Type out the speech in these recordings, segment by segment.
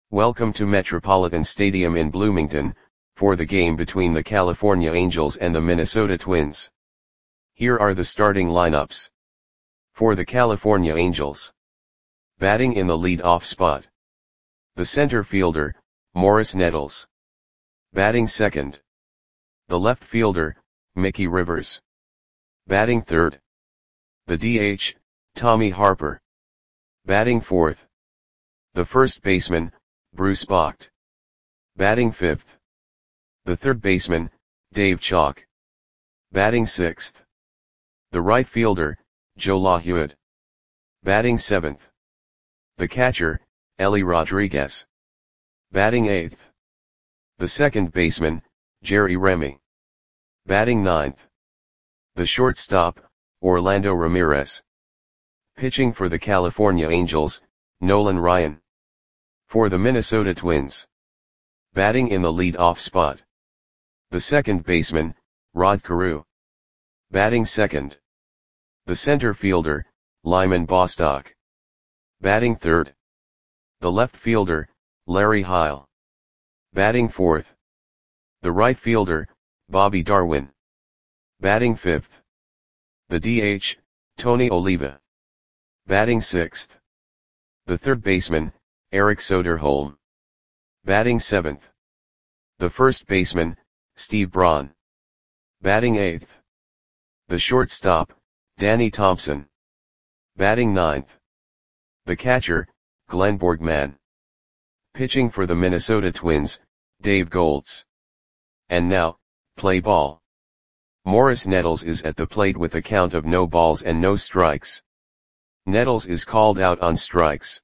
Welcome to Metropolitan Stadium in Bloomington, for the game between the California Angels and the Minnesota Twins. Here are the starting lineups. For the California Angels. Batting in the lead-off spot. The center fielder, Morris Nettles. Batting second. The left fielder, Mickey Rivers. Batting third. The DH, Tommy Harper. Batting fourth. The first baseman, Bruce Bocht. Batting fifth. The third baseman, Dave Chalk. Batting sixth. The right fielder, Joe LaHue. Batting seventh. The catcher, Ellie Rodriguez. Batting eighth. The second baseman, Jerry Remy. Batting ninth. The shortstop, Orlando Ramirez. Pitching for the California Angels, Nolan Ryan. For the Minnesota Twins. Batting in the lead-off spot. The second baseman, Rod Carew. Batting second. The center fielder, Lyman Bostock. Batting third. The left fielder, Larry Heil. Batting fourth. The right fielder, Bobby Darwin. Batting fifth. The DH, Tony Oliva. Batting sixth. The third baseman, Eric Soderholm. Batting seventh. The first baseman, Steve Braun. Batting eighth. The shortstop, Danny Thompson. Batting ninth. The catcher, Glenn Borgman. Pitching for the Minnesota Twins, Dave Goltz. And now, play ball. Morris Nettles is at the plate with a count of no balls and no strikes. Nettles is called out on strikes.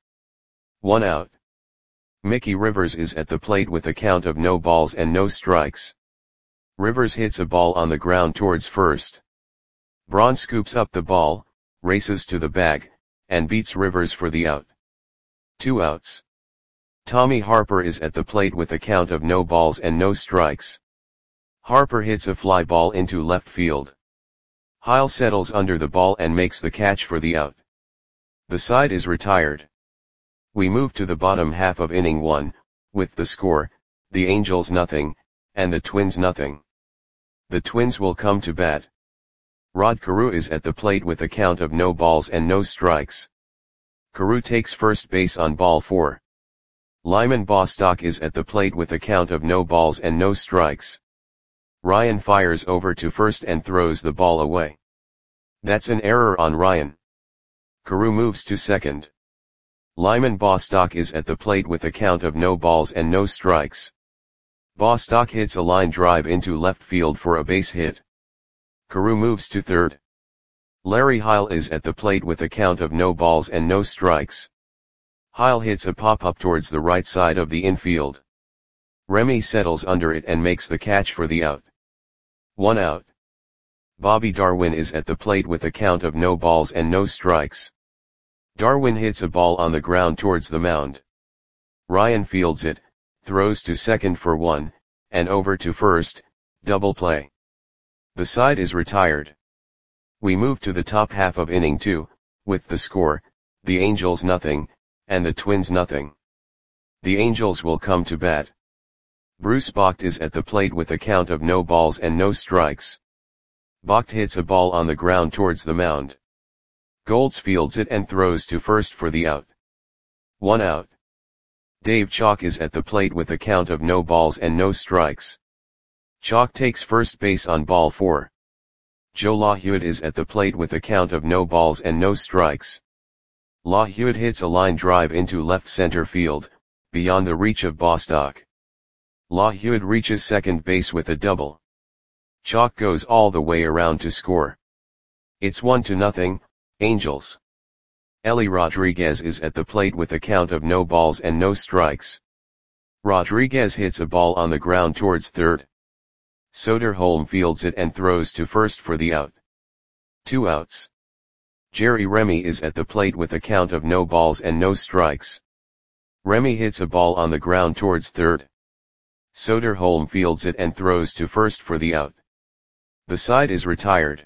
1 out. Mickey Rivers is at the plate with a count of no balls and no strikes. Rivers hits a ball on the ground towards first. Braun scoops up the ball, races to the bag, and beats Rivers for the out. 2 outs. Tommy Harper is at the plate with a count of no balls and no strikes. Harper hits a fly ball into left field. Heil settles under the ball and makes the catch for the out. The side is retired. We move to the bottom half of inning 1, with the score, the Angels nothing, and the Twins nothing. The Twins will come to bat. Rod Carew is at the plate with a count of no balls and no strikes. Carew takes first base on ball 4. Lyman Bostock is at the plate with a count of no balls and no strikes. Ryan fires over to first and throws the ball away. That's an error on Ryan. Carew moves to second. Lyman Bostock is at the plate with a count of no balls and no strikes. Bostock hits a line drive into left field for a base hit. Carew moves to third. Larry Heil is at the plate with a count of no balls and no strikes. Heil hits a pop-up towards the right side of the infield. Remy settles under it and makes the catch for the out. 1 out. Bobby Darwin is at the plate with a count of no balls and no strikes. Darwin hits a ball on the ground towards the mound. Ryan fields it, throws to second for 1, and over to first, double play. The side is retired. We move to the top half of inning 2, with the score, the Angels nothing, and the Twins nothing. The Angels will come to bat. Bruce Bocht is at the plate with a count of no balls and no strikes. Bocht hits a ball on the ground towards the mound. Goltz fields it and throws to first for the out. 1 out. Dave Chalk is at the plate with a count of no balls and no strikes. Chalk takes first base on ball 4. Joe LaHue is at the plate with a count of no balls and no strikes. LaHue hits a line drive into left center field, beyond the reach of Bostock. LaHue reaches second base with a double. Chalk goes all the way around to score. It's 1-0, Angels. Ellie Rodriguez is at the plate with a count of no balls and no strikes. Rodriguez hits a ball on the ground towards third. Soderholm fields it and throws to first for the out. 2 outs. Jerry Remy is at the plate with a count of no balls and no strikes. Remy hits a ball on the ground towards third. Soderholm fields it and throws to first for the out. The side is retired.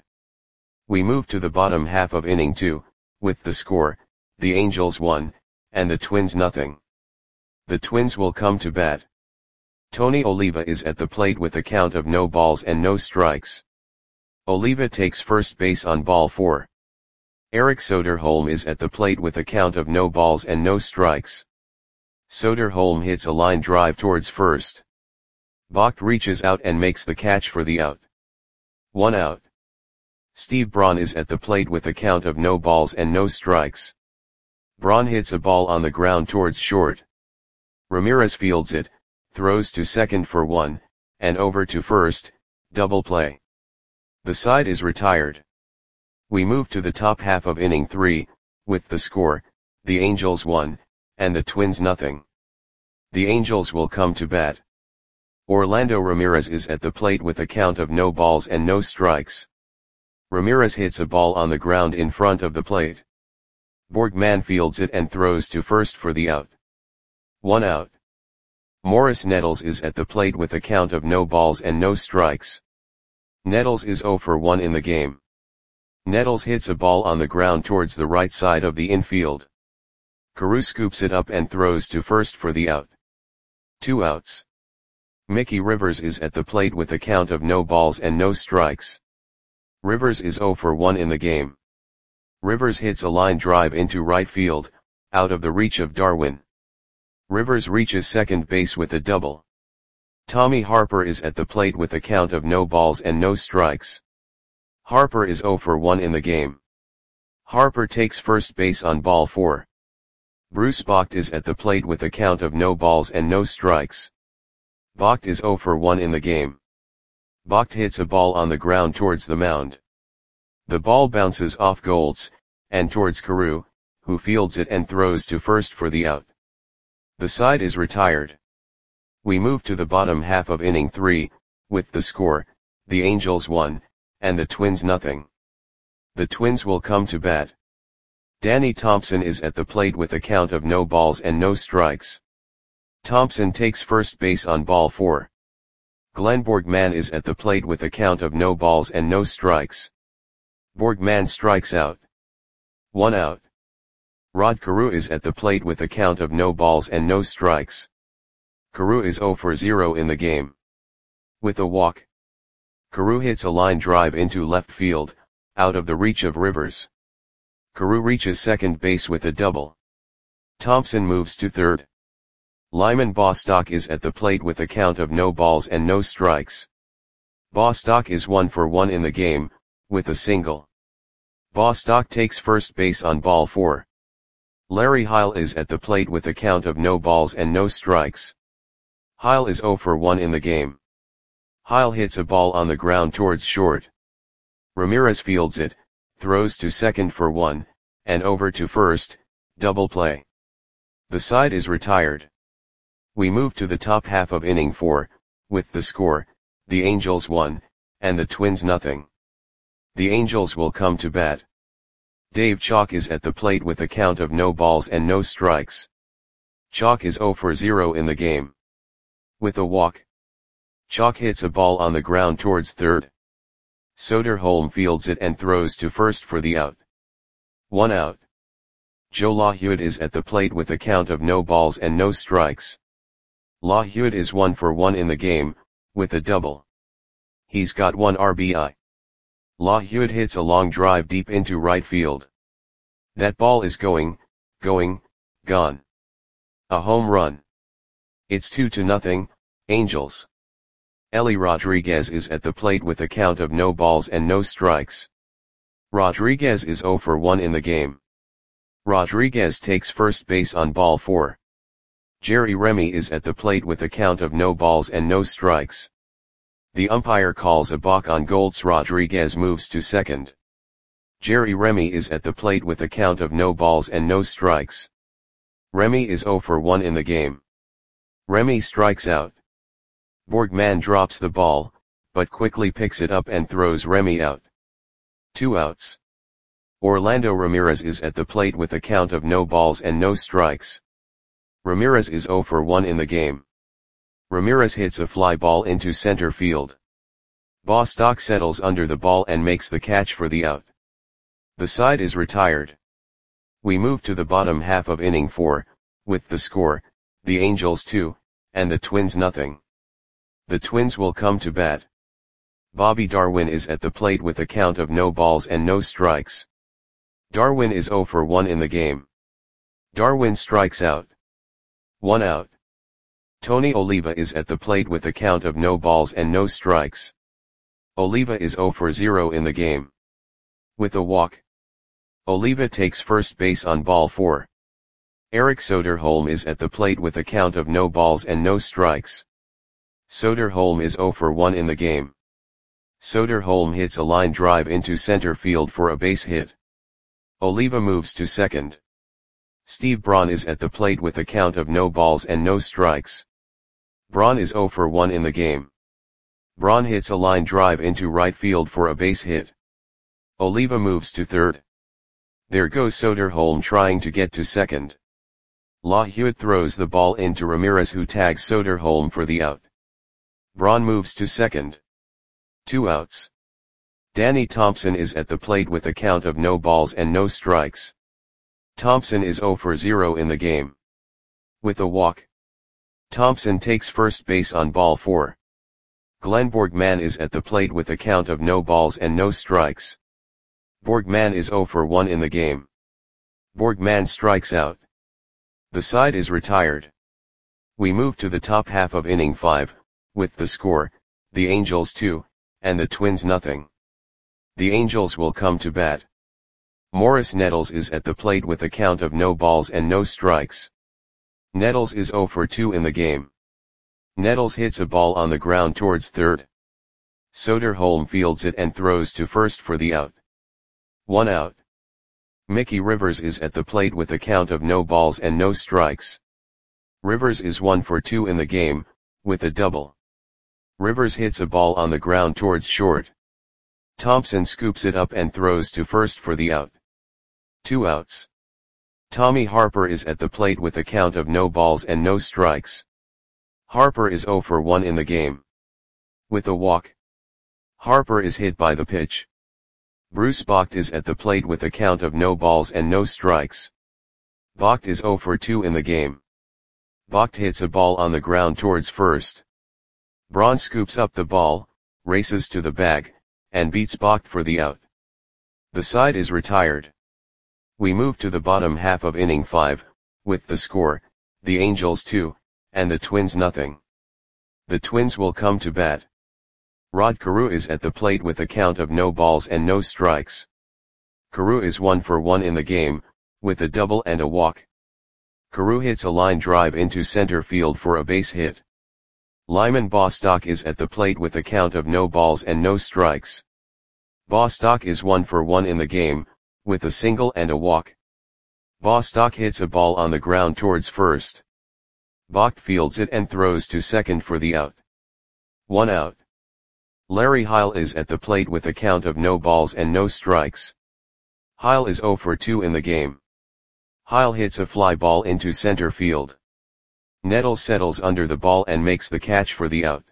We move to the bottom half of inning 2, with the score, the Angels 1, and the Twins nothing. The Twins will come to bat. Tony Oliva is at the plate with a count of no balls and no strikes. Oliva takes first base on ball 4. Eric Soderholm is at the plate with a count of no balls and no strikes. Soderholm hits a line drive towards first. Vogt reaches out and makes the catch for the out. 1 out. Steve Braun is at the plate with a count of no balls and no strikes. Braun hits a ball on the ground towards short. Ramirez fields it, throws to second for 1, and over to first, double play. The side is retired. We move to the top half of inning 3, with the score, the Angels 1, and the Twins nothing. The Angels will come to bat. Orlando Ramirez is at the plate with a count of no balls and no strikes. Ramirez hits a ball on the ground in front of the plate. Borgman fields it and throws to first for the out. 1 out. Morris Nettles is at the plate with a count of no balls and no strikes. Nettles is 0 for 1 in the game. Nettles hits a ball on the ground towards the right side of the infield. Carew scoops it up and throws to first for the out. 2 outs. Mickey Rivers is at the plate with a count of no balls and no strikes. Rivers is 0 for 1 in the game. Rivers hits a line drive into right field, out of the reach of Darwin. Rivers reaches second base with a double. Tommy Harper is at the plate with a count of no balls and no strikes. Harper is 0 for 1 in the game. Harper takes first base on ball 4. Bruce Vogt is at the plate with a count of no balls and no strikes. Vogt is 0 for 1 in the game. Vogt hits a ball on the ground towards the mound. The ball bounces off Goltz, and towards Carew, who fields it and throws to first for the out. The side is retired. We move to the bottom half of inning 3, with the score, the Angels 1, and the Twins nothing. The Twins will come to bat. Danny Thompson is at the plate with a count of no balls and no strikes. Thompson takes first base on ball 4. Glenn Borgman is at the plate with a count of no balls and no strikes. Borgman strikes out. 1 out. Rod Carew is at the plate with a count of no balls and no strikes. Carew is 0 for 0 in the game. With a walk. Carew hits a line drive into left field, out of the reach of Rivers. Carew reaches second base with a double. Thompson moves to third. Lyman Bostock is at the plate with a count of no balls and no strikes. Bostock is 1 for 1 in the game, with a single. Bostock takes first base on ball 4. Larry Heil is at the plate with a count of no balls and no strikes. Heil is 0 for 1 in the game. Heil hits a ball on the ground towards short. Ramirez fields it, throws to second for 1, and over to first, double play. The side is retired. We move to the top half of inning 4, with the score, the Angels 1, and the Twins nothing. The Angels will come to bat. Dave Chalk is at the plate with a count of no balls and no strikes. Chalk is 0 for 0 in the game. With a walk. Chalk hits a ball on the ground towards third. Soderholm fields it and throws to first for the out. 1 out. Joe LaHude is at the plate with a count of no balls and no strikes. LaHude is 1 for 1 in the game, with a double. He's got 1 RBI. LaHude hits a long drive deep into right field. That ball is going, gone. A home run. It's 2-0, Angels. Ellie Rodriguez is at the plate with a count of no balls and no strikes. Rodriguez is 0 for 1 in the game. Rodriguez takes first base on ball 4. Jerry Remy is at the plate with a count of no balls and no strikes. The umpire calls a balk on Goltz. Rodriguez moves to second. Jerry Remy is at the plate with a count of no balls and no strikes. Remy is 0 for 1 in the game. Remy strikes out. Borgman drops the ball, but quickly picks it up and throws Remy out. 2 outs. Orlando Ramirez is at the plate with a count of no balls and no strikes. Ramirez is 0 for 1 in the game. Ramirez hits a fly ball into center field. Bostock settles under the ball and makes the catch for the out. The side is retired. We move to the bottom half of inning 4, with the score, the Angels 2, and the Twins nothing. The Twins will come to bat. Bobby Darwin is at the plate with a count of no balls and no strikes. Darwin is 0 for 1 in the game. Darwin strikes out. 1 out. Tony Oliva is at the plate with a count of no balls and no strikes. Oliva is 0 for 0 in the game. With a walk. Oliva takes first base on ball 4. Eric Soderholm is at the plate with a count of no balls and no strikes. Soderholm is 0 for 1 in the game. Soderholm hits a line drive into center field for a base hit. Oliva moves to second. Steve Braun is at the plate with a count of no balls and no strikes. Braun is 0 for 1 in the game. Braun hits a line drive into right field for a base hit. Oliva moves to third. There goes Soderholm trying to get to second. LaHewitt throws the ball into Ramirez, who tags Soderholm for the out. Braun moves to second. 2 outs. Danny Thompson is at the plate with a count of no balls and no strikes. Thompson is 0 for 0 in the game. With a walk. Thompson takes first base on ball 4. Glenn Borgman is at the plate with a count of no balls and no strikes. Borgman is 0 for 1 in the game. Borgman strikes out. The side is retired. We move to the top half of inning 5, with the score, the Angels 2, and the Twins nothing. The Angels will come to bat. Morris Nettles is at the plate with a count of no balls and no strikes. Nettles is 0 for 2 in the game. Nettles hits a ball on the ground towards third. Soderholm fields it and throws to first for the out. 1 out. Mickey Rivers is at the plate with a count of no balls and no strikes. Rivers is 1 for 2 in the game, with a double. Rivers hits a ball on the ground towards short. Thompson scoops it up and throws to first for the out. 2 outs. Tommy Harper is at the plate with a count of no balls and no strikes. Harper is 0 for 1 in the game. With a walk. Harper is hit by the pitch. Bruce Bocht is at the plate with a count of no balls and no strikes. Bocht is 0 for 2 in the game. Bocht hits a ball on the ground towards first. Braun scoops up the ball, races to the bag, and beats Bocht for the out. The side is retired. We move to the bottom half of inning 5, with the score, the Angels 2, and the Twins nothing. The Twins will come to bat. Rod Carew is at the plate with a count of no balls and no strikes. Carew is 1 for 1 in the game, with a double and a walk. Carew hits a line drive into center field for a base hit. Lyman Bostock is at the plate with a count of no balls and no strikes. Bostock is 1 for 1 in the game, with a single and a walk. Bostock hits a ball on the ground towards first. Bocht fields it and throws to second for the out. 1 out. Larry Heil is at the plate with a count of no balls and no strikes. Heil is 0 for 2 in the game. Heil hits a fly ball into center field. Nettles settles under the ball and makes the catch for the out.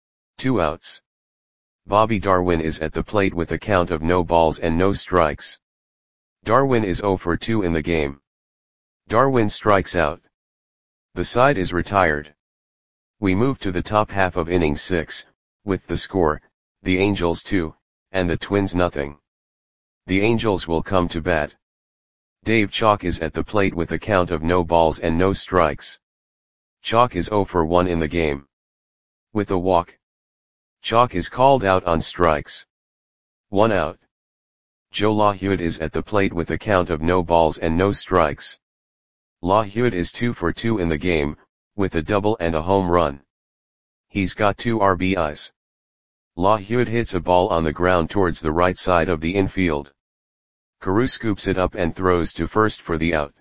2 outs. Bobby Darwin is at the plate with a count of no balls and no strikes. Darwin is 0 for 2 in the game. Darwin strikes out. The side is retired. We move to the top half of inning 6, with the score, the Angels 2, and the Twins nothing. The Angels will come to bat. Dave Chalk is at the plate with a count of no balls and no strikes. Chalk is 0 for 1 in the game. With a walk. Chalk is called out on strikes. 1 out. Joe LaHewitt is at the plate with a count of no balls and no strikes. LaHewitt is 2 for 2 in the game, with a double and a home run. He's got 2 RBIs. LaHewitt hits a ball on the ground towards the right side of the infield. Carew scoops it up and throws to first for the out.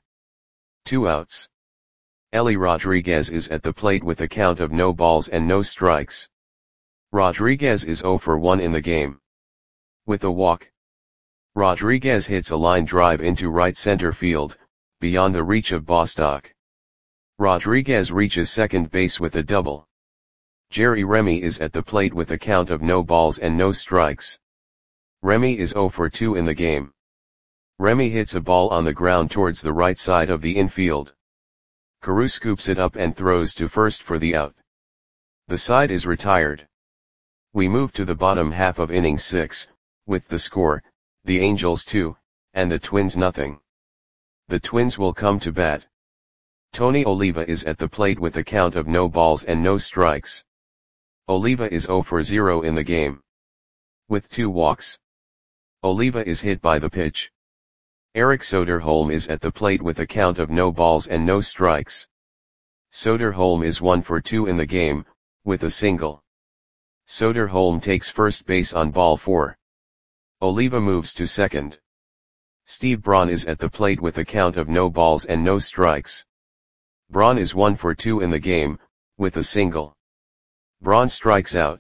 2 outs. Ellie Rodriguez is at the plate with a count of no balls and no strikes. Rodriguez is 0 for 1 in the game. With a walk. Rodriguez hits a line drive into right center field, beyond the reach of Bostock. Rodriguez reaches second base with a double. Jerry Remy is at the plate with a count of no balls and no strikes. Remy is 0 for 2 in the game. Remy hits a ball on the ground towards the right side of the infield. Carew scoops it up and throws to first for the out. The side is retired. We move to the bottom half of inning 6, with the score, the Angels 2, and the Twins nothing. The Twins will come to bat. Tony Oliva is at the plate with a count of no balls and no strikes. Oliva is 0 for 0 in the game, with 2 walks. Oliva is hit by the pitch. Eric Soderholm is at the plate with a count of no balls and no strikes. Soderholm is 1 for 2 in the game, with a single. Soderholm takes first base on ball 4. Oliva moves to second. Steve Braun is at the plate with a count of no balls and no strikes. Braun is 1 for 2 in the game, with a single. Braun strikes out.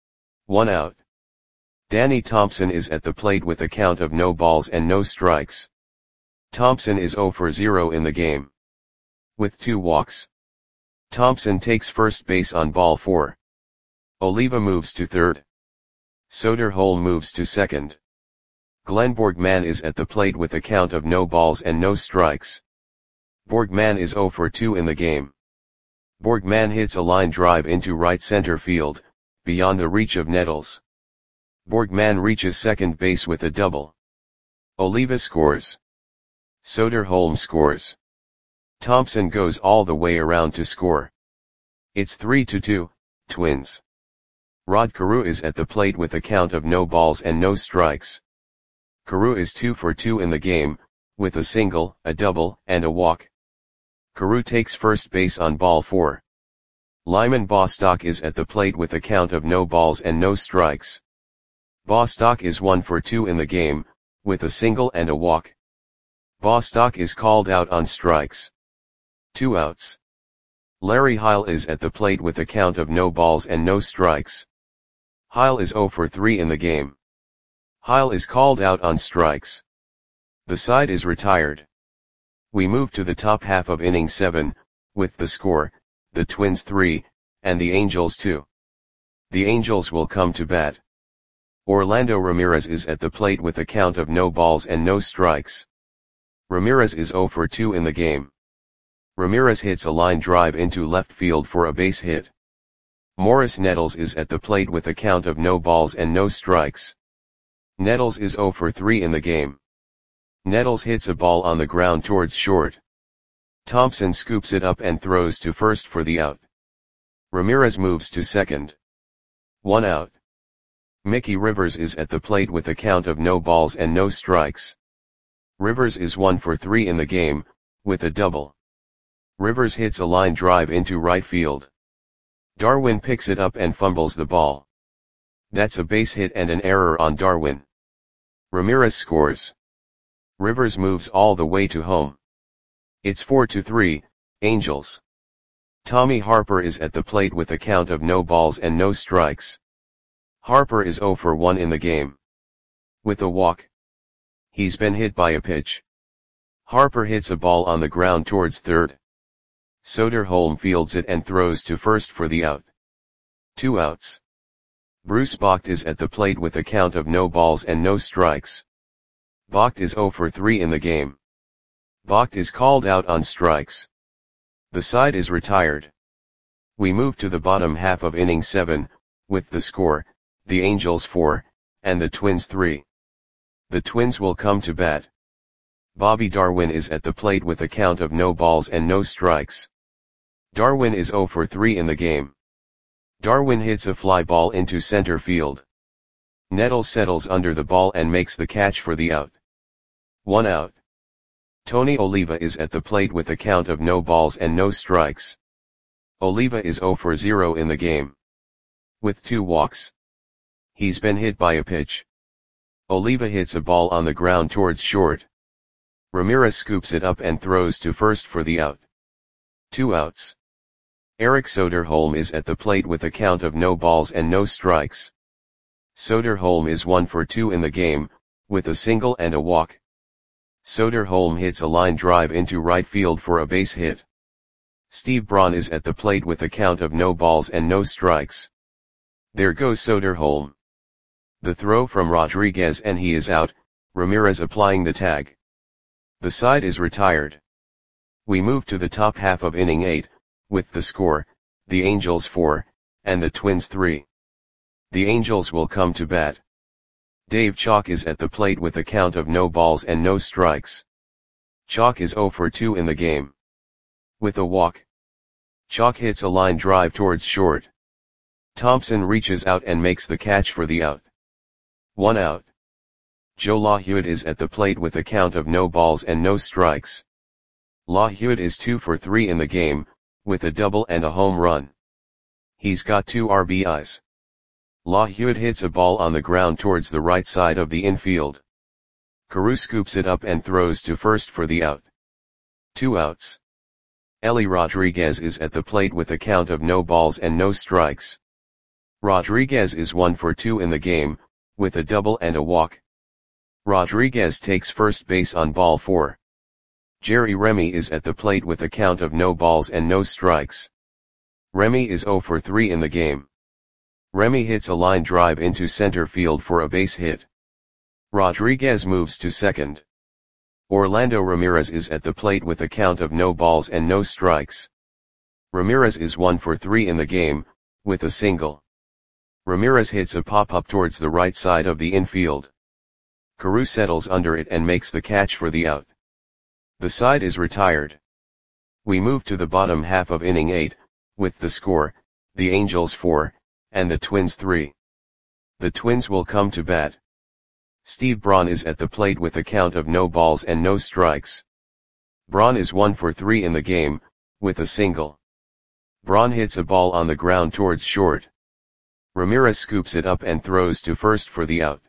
1 out. Danny Thompson is at the plate with a count of no balls and no strikes. Thompson is 0 for 0 in the game, with 2 walks. Thompson takes first base on ball 4. Oliva moves to third. Soderholm moves to second. Glenn Borgman is at the plate with a count of no balls and no strikes. Borgman is 0 for 2 in the game. Borgman hits a line drive into right center field, beyond the reach of Nettles. Borgman reaches second base with a double. Oliva scores. Soderholm scores. Thompson goes all the way around to score. It's 3-2, Twins. Rod Carew is at the plate with a count of no balls and no strikes. Carew is 2 for 2 in the game, with a single, a double, and a walk. Carew takes first base on ball 4. Lyman Bostock is at the plate with a count of no balls and no strikes. Bostock is 1 for 2 in the game, with a single and a walk. Bostock is called out on strikes. 2 outs. Larry Heil is at the plate with a count of no balls and no strikes. Heil is 0 for 3 in the game. Heil is called out on strikes. The side is retired. We move to the top half of inning 7, with the score, the Twins 3, and the Angels 2. The Angels will come to bat. Orlando Ramirez is at the plate with a count of no balls and no strikes. Ramirez is 0 for 2 in the game. Ramirez hits a line drive into left field for a base hit. Morris Nettles is at the plate with a count of no balls and no strikes. Nettles is 0 for 3 in the game. Nettles hits a ball on the ground towards short. Thompson scoops it up and throws to first for the out. Ramirez moves to second. 1 out. Mickey Rivers is at the plate with a count of no balls and no strikes. Rivers is 1 for 3 in the game, with a double. Rivers hits a line drive into right field. Darwin picks it up and fumbles the ball. That's a base hit and an error on Darwin. Ramirez scores. Rivers moves all the way to home. It's 4-3, Angels. Tommy Harper is at the plate with a count of no balls and no strikes. Harper is 0 for 1 in the game, with a walk. He's been hit by a pitch. Harper hits a ball on the ground towards third. Soderholm fields it and throws to first for the out. 2 outs. Bruce Bocht is at the plate with a count of no balls and no strikes. Bocht is 0 for 3 in the game. Bocht is called out on strikes. The side is retired. We move to the bottom half of inning 7, with the score, the Angels 4, and the Twins 3. The Twins will come to bat. Bobby Darwin is at the plate with a count of no balls and no strikes. Darwin is 0 for 3 in the game. Darwin hits a fly ball into center field. Nettles settles under the ball and makes the catch for the out. 1 out. Tony Oliva is at the plate with a count of no balls and no strikes. Oliva is 0 for 0 in the game, with 2 walks. He's been hit by a pitch. Oliva hits a ball on the ground towards short. Ramirez scoops it up and throws to first for the out. 2 outs. Eric Soderholm is at the plate with a count of no balls and no strikes. Soderholm is 1 for 2 in the game, with a single and a walk. Soderholm hits a line drive into right field for a base hit. Steve Braun is at the plate with a count of no balls and no strikes. There goes Soderholm. The throw from Rodriguez and he is out, Ramirez applying the tag. The side is retired. We move to the top half of inning 8, with the score, the Angels 4, and the Twins 3. The Angels will come to bat. Dave Chalk is at the plate with a count of no balls and no strikes. Chalk is 0 for 2 in the game. With a walk, Chalk hits a line drive towards short. Thompson reaches out and makes the catch for the out. 1 out. Joe LaHewitt is at the plate with a count of no balls and no strikes. LaHewitt is 2 for 3 in the game, with a double and a home run. He's got 2 RBIs. LaHewitt hits a ball on the ground towards the right side of the infield. Carew scoops it up and throws to first for the out. 2 outs. Ellie Rodriguez is at the plate with a count of no balls and no strikes. Rodriguez is 1 for 2 in the game, with a double and a walk. Rodriguez takes first base on ball 4. Jerry Remy is at the plate with a count of no balls and no strikes. Remy is 0 for 3 in the game. Remy hits a line drive into center field for a base hit. Rodriguez moves to second. Orlando Ramirez is at the plate with a count of no balls and no strikes. Ramirez is 1 for 3 in the game, with a single. Ramirez hits a pop-up towards the right side of the infield. Carew settles under it and makes the catch for the out. The side is retired. We move to the bottom half of inning 8, with the score, the Angels 4, and the Twins 3. The Twins will come to bat. Steve Braun is at the plate with a count of no balls and no strikes. Braun is 1 for 3 in the game, with a single. Braun hits a ball on the ground towards short. Ramirez scoops it up and throws to first for the out.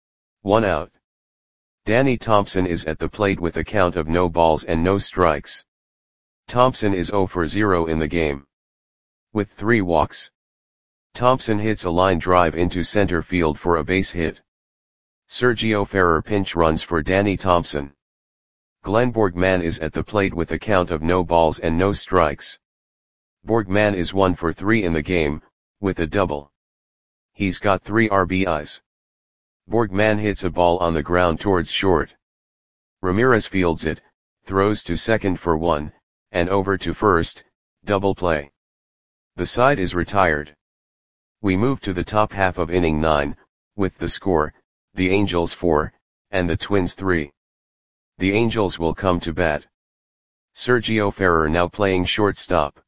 1 out. Danny Thompson is at the plate with a count of no balls and no strikes. Thompson is 0 for 0 in the game. With 3 walks, Thompson hits a line drive into center field for a base hit. Sergio Ferrer pinch runs for Danny Thompson. Glenn Borgman is at the plate with a count of no balls and no strikes. Borgman is 1 for 3 in the game, with a double. He's got 3 RBIs. Borgman hits a ball on the ground towards short. Ramirez fields it, throws to second for 1, and over to first, double play. The side is retired. We move to the top half of inning 9, with the score, the Angels 4, and the Twins 3. The Angels will come to bat. Sergio Ferrer now playing shortstop.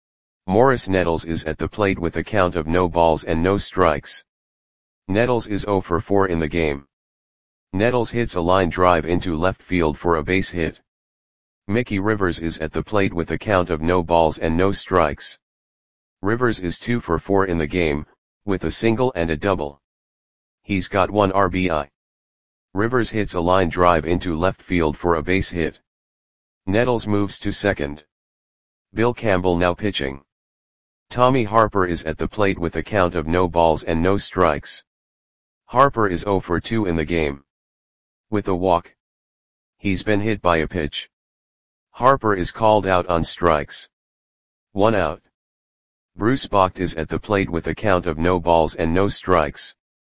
Morris Nettles is at the plate with a count of no balls and no strikes. Nettles is 0 for 4 in the game. Nettles hits a line drive into left field for a base hit. Mickey Rivers is at the plate with a count of no balls and no strikes. Rivers is 2 for 4 in the game, with a single and a double. He's got 1 RBI. Rivers hits a line drive into left field for a base hit. Nettles moves to second. Bill Campbell now pitching. Tommy Harper is at the plate with a count of no balls and no strikes. Harper is 0 for 2 in the game. With a walk, he's been hit by a pitch. Harper is called out on strikes. 1 out. Bruce Bocht is at the plate with a count of no balls and no strikes.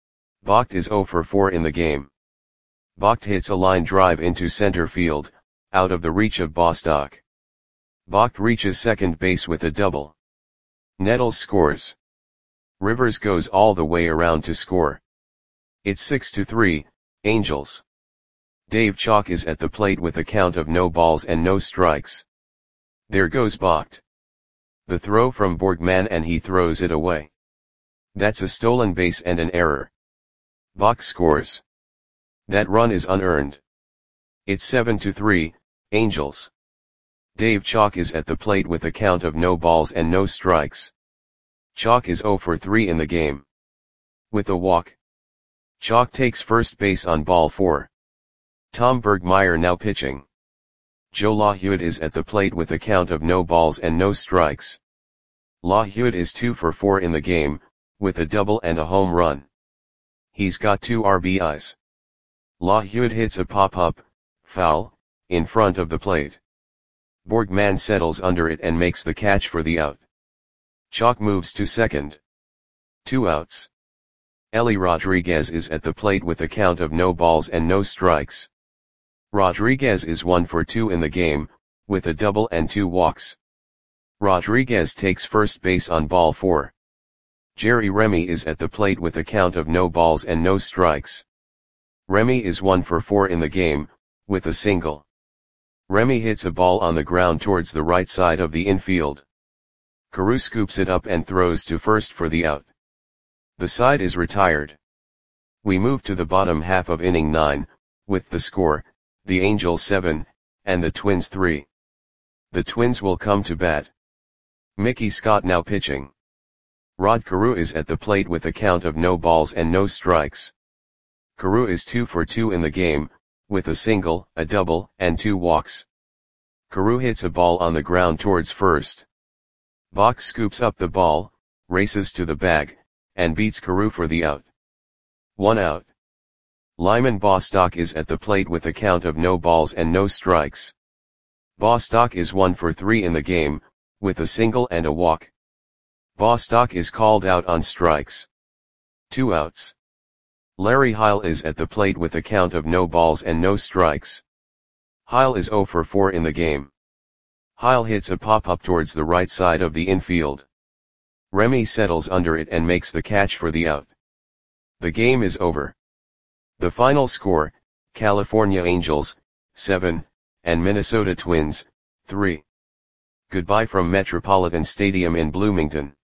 Bocht is 0 for 4 in the game. Bocht hits a line drive into center field, out of the reach of Bostock. Bocht reaches second base with a double. Nettles scores. Rivers goes all the way around to score. It's 6-3, Angels. Dave Chalk is at the plate with a count of no balls and no strikes. There goes Bocht. The throw from Borgman and he throws it away. That's a stolen base and an error. Bocht scores. That run is unearned. It's 7-3, Angels. Dave Chalk is at the plate with a count of no balls and no strikes. Chalk is 0 for 3 in the game. With a walk, Chalk takes first base on ball 4. Tom Bergmeyer now pitching. Joe LaHewitt is at the plate with a count of no balls and no strikes. LaHewitt is 2 for 4 in the game, with a double and a home run. He's got 2 RBIs. LaHewitt hits a pop-up, foul, in front of the plate. Borgman settles under it and makes the catch for the out. Chalk moves to second. 2 outs. Ellie Rodriguez is at the plate with a count of no balls and no strikes. Rodriguez is 1 for 2 in the game, with a double and 2 walks. Rodriguez takes first base on ball 4. Jerry Remy is at the plate with a count of no balls and no strikes. Remy is 1 for 4 in the game, with a single. Remy hits a ball on the ground towards the right side of the infield. Carew scoops it up and throws to first for the out. The side is retired. We move to the bottom half of inning 9, with the score, the Angels 7, and the Twins 3. The Twins will come to bat. Mickey Scott now pitching. Rod Carew is at the plate with a count of no balls and no strikes. Carew is 2 for 2 in the game, with a single, a double, and 2 walks. Carew hits a ball on the ground towards first. Bach scoops up the ball, races to the bag, and beats Carew for the out. 1 out. Lyman Bostock is at the plate with a count of no balls and no strikes. Bostock is 1 for 3 in the game, with a single and a walk. Bostock is called out on strikes. 2 outs. Larry Heil is at the plate with a count of no balls and no strikes. Heil is 0 for 4 in the game. Heil hits a pop-up towards the right side of the infield. Remy settles under it and makes the catch for the out. The game is over. The final score, California Angels, 7, and Minnesota Twins, 3. Goodbye from Metropolitan Stadium in Bloomington.